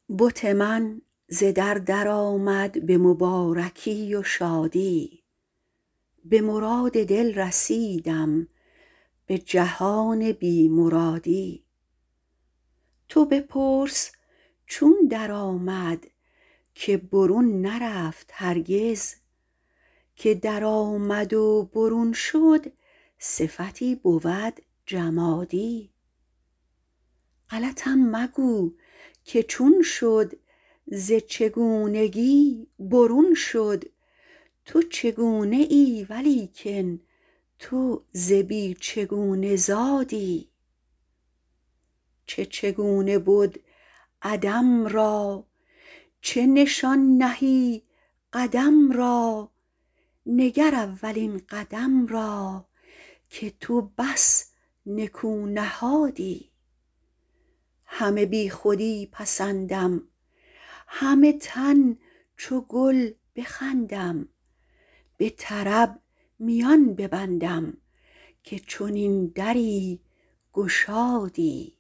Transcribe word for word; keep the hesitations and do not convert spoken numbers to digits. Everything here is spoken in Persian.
بت من ز در درآمد به مبارکی و شادی، به مراد دل رسیدم به جهان بی مرادی. تو بپرس چون درآمد که برون نرفت هرگز، که درآمد و برون شد صفتی بود جمادی. غلطم مگو که چون شد ز چگونگی برون شد، تو چگونه ای ولیکن تو ز بی چگونه زادی. چه چگونه بد عدم را چه نشان نهی قدم را، نگر اولین قدم را که تو بس نکو نهادی. همه بی خودی پسندم همه تن چو گل بخندم، به طرب میان ببندم که چنین دری گشادی.